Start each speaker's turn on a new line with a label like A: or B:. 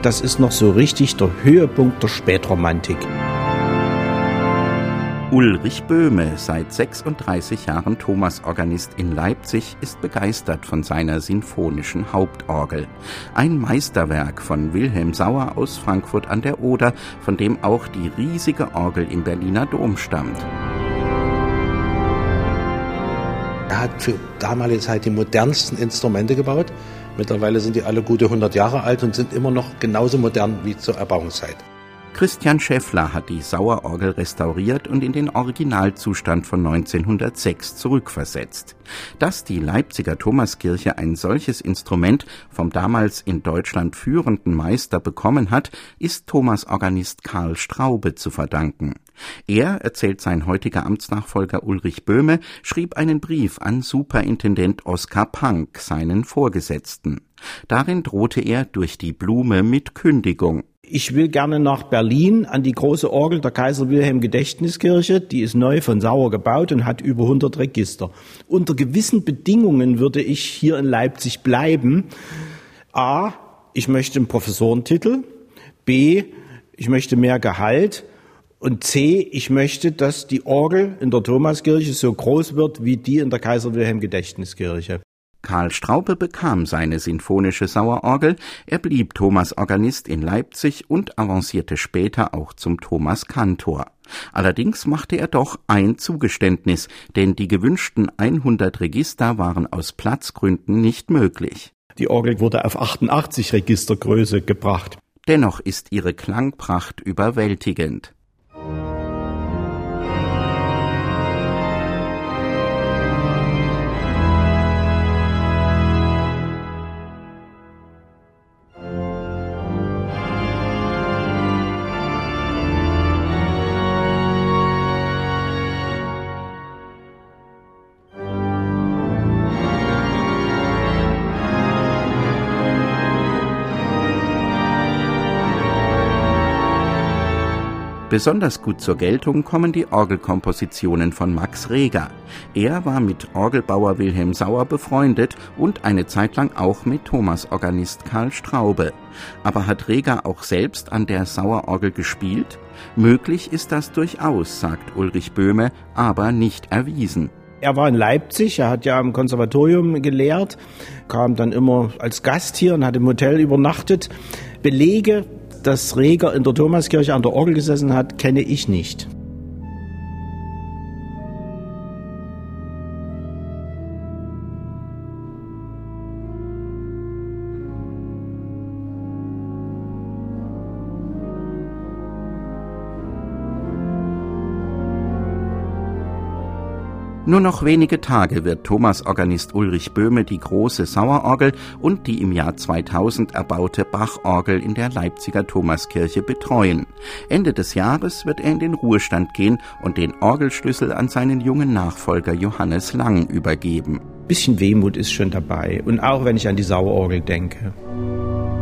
A: das ist noch so richtig der Höhepunkt der Spätromantik.
B: Ulrich Böhme, seit 36 Jahren Thomasorganist in Leipzig, ist begeistert von seiner sinfonischen Hauptorgel. Ein Meisterwerk von Wilhelm Sauer aus Frankfurt an der Oder, von dem auch die riesige Orgel im Berliner Dom stammt.
C: Er hat für damalige Zeit die modernsten Instrumente gebaut. Mittlerweile sind die alle gute 100 Jahre alt und sind immer noch genauso modern wie zur Erbauungszeit.
B: Christian Schäffler hat die Sauerorgel restauriert und in den Originalzustand von 1906 zurückversetzt. Dass die Leipziger Thomaskirche ein solches Instrument vom damals in Deutschland führenden Meister bekommen hat, ist Thomasorganist Karl Straube zu verdanken. Er, erzählt sein heutiger Amtsnachfolger Ulrich Böhme, schrieb einen Brief an Superintendent Oskar Pank, seinen Vorgesetzten. Darin drohte er durch die Blume mit Kündigung.
A: Ich will gerne nach Berlin an die große Orgel der Kaiser-Wilhelm-Gedächtniskirche. Die ist neu von Sauer gebaut und hat über 100 Register. Unter gewissen Bedingungen würde ich hier in Leipzig bleiben. A, ich möchte einen Professorentitel. B, ich möchte mehr Gehalt. Und C, ich möchte, dass die Orgel in der Thomaskirche so groß wird wie die in der Kaiser-Wilhelm-Gedächtniskirche.
B: Karl Straube bekam seine sinfonische Sauerorgel, er blieb Thomasorganist in Leipzig und avancierte später auch zum Thomaskantor. Allerdings machte er doch ein Zugeständnis, denn die gewünschten 100 Register waren aus Platzgründen nicht möglich.
A: Die Orgel wurde auf 88 Registergröße gebracht.
B: Dennoch ist ihre Klangpracht überwältigend. Besonders gut zur Geltung kommen die Orgelkompositionen von Max Reger. Er war mit Orgelbauer Wilhelm Sauer befreundet und eine Zeit lang auch mit Thomasorganist Karl Straube. Aber hat Reger auch selbst an der Sauerorgel gespielt? Möglich ist das durchaus, sagt Ulrich Böhme, aber nicht erwiesen.
A: Er war in Leipzig, er hat ja am Konservatorium gelehrt, kam dann immer als Gast hier und hat im Hotel übernachtet. Belege, dass Reger in der Thomaskirche an der Orgel gesessen hat, kenne ich nicht.
B: Nur noch wenige Tage wird Thomasorganist Ulrich Böhme die große Sauerorgel und die im Jahr 2000 erbaute Bachorgel in der Leipziger Thomaskirche betreuen. Ende des Jahres wird er in den Ruhestand gehen und den Orgelschlüssel an seinen jungen Nachfolger Johannes Lang übergeben.
A: Bisschen Wehmut ist schon dabei und auch wenn ich an die Sauerorgel denke.